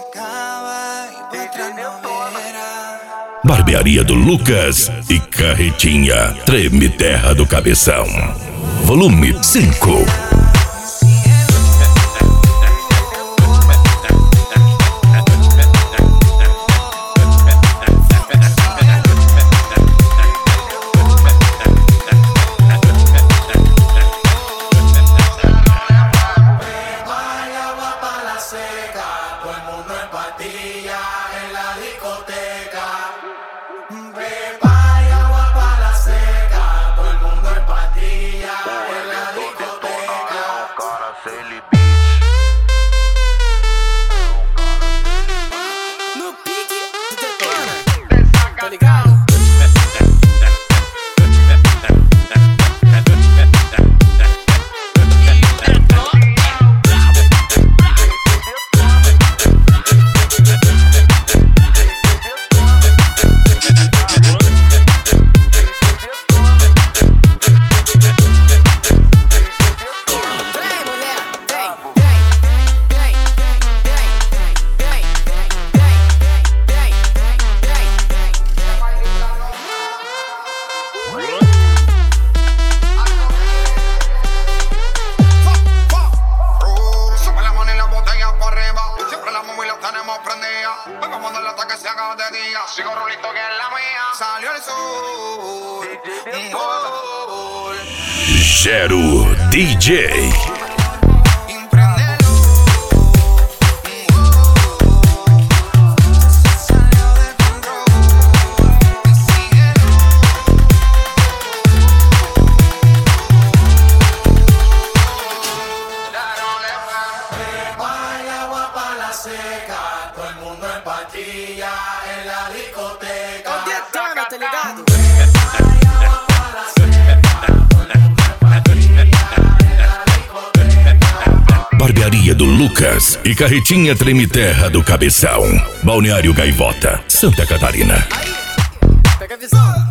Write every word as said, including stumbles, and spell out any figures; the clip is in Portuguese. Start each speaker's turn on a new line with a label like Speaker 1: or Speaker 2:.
Speaker 1: Barbearia do Lucas e Carretinha Treme Terra do Cabeção. Volume cinco.
Speaker 2: No pique, tu detona, tá ligado?
Speaker 3: Vengo cuando el ataque se haga de día. Sigo rulito que es la mía. Salió el sol. Oh.
Speaker 1: Gero D J.
Speaker 3: Todo el mundo en patilla en la discoteca.
Speaker 2: Onde detona, tá ligado?
Speaker 1: Barbearia do Lucas e Carretinha Treme Terra do Cabeção. Balneário Gaivota, Santa Catarina.
Speaker 2: Aí, pega a visão.